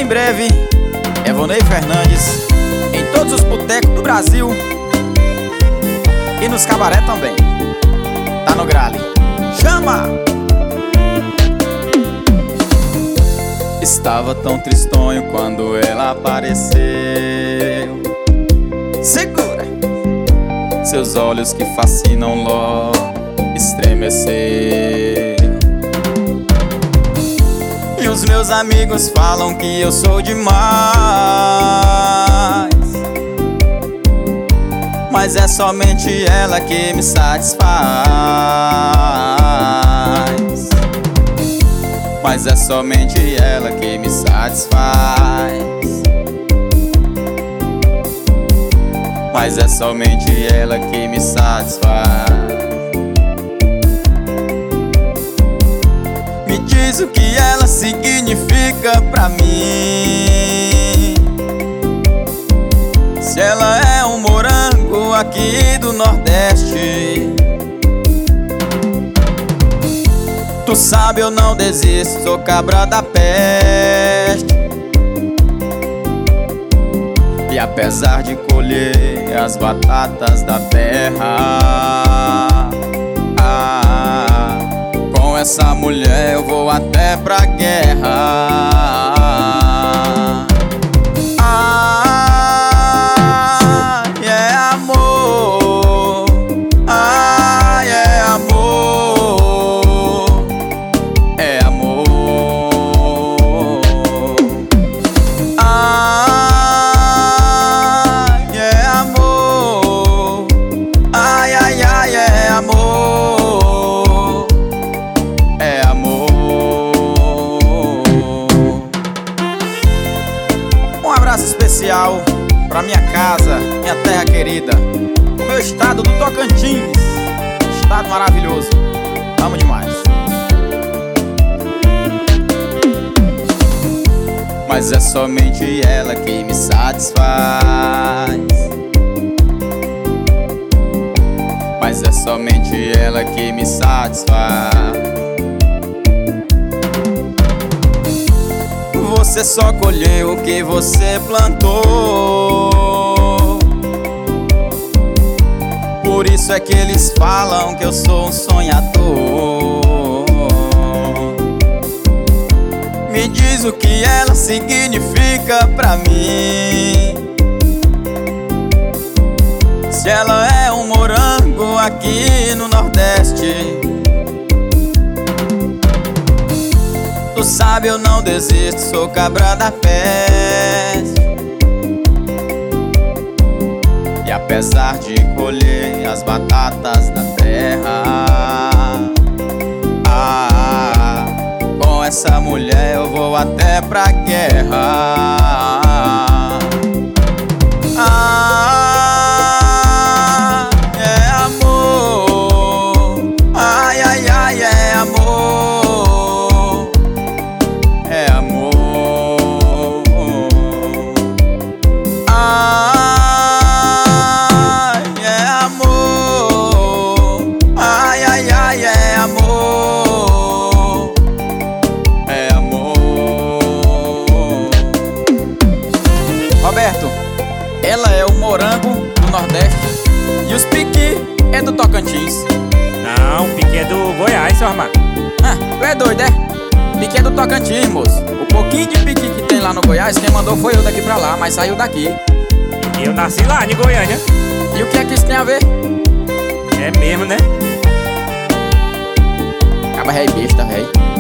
Em breve, Evonei Fernandes em todos os botecos do Brasil e nos cabaré também. Tá no grale. Chama! Estava tão tristonho quando ela apareceu. Segura! Seus olhos que fascinam logo estremeceu. E os meus amigos falam que eu sou demais, mas é somente ela que me satisfaz. Mas é somente ela que me satisfaz. Mas é somente ela que me satisfaz. Me diz o que ela significa pra mim. Se ela é um morango aqui do Nordeste. Tu sabe, eu não desisto, sou cabra da peste. E apesar de colher as batatas da terra, com essa mulher eu vou até pra guerra. É amor, é amor, é amor. É amor, ai, ai, ai, é amor, é amor. Um abraço especial pra minha casa, minha terra querida, o meu estado do Tocantins. Estado maravilhoso, amo demais. Mas é somente ela que me satisfaz. Mas é somente ela que me satisfaz. Você só colheu o que você plantou. Por isso é que eles falam que eu sou um sonhador. Me diz o que ela significa pra mim. Se ela é um morango aqui no Nordeste. Tu sabe, eu não desisto, sou cabra da peste. E apesar de colher as batatas da terra, com essa mulher eu vou até pra guerra. É amor, ai, ai, ai, é amor, é amor. É amor, ai, ai, ai, é amor, é amor. Roberto, ela é o morango do Nordeste e os piqui é do Tocantins. Não, pique é do Goiás, seu armado. Tu é doido, é? Piqui é do Tocantins, moço. O pouquinho de piqui que tem lá no Goiás, quem mandou foi eu daqui pra lá, mas saiu daqui. E eu nasci lá, em Goiânia. E o que é que isso tem a ver? É mesmo, né? Acaba rei besta, véi.